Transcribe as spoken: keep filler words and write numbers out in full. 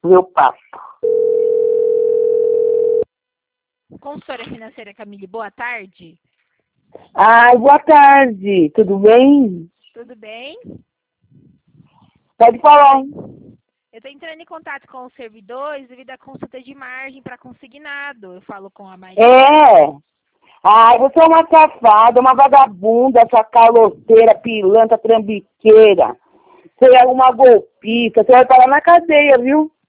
meu papo. Consultora financeira Camille, boa tarde. Ai, boa tarde, tudo bem? Tudo bem? Pode falar. Eu estou entrando em contato com os servidores devido à consulta de margem para consignado. Eu falo com a Maria. É. Ai, você é uma safada, uma vagabunda, essa caloteira, pilantra, trambiqueira. Você é uma golpista, você vai parar na cadeia, viu?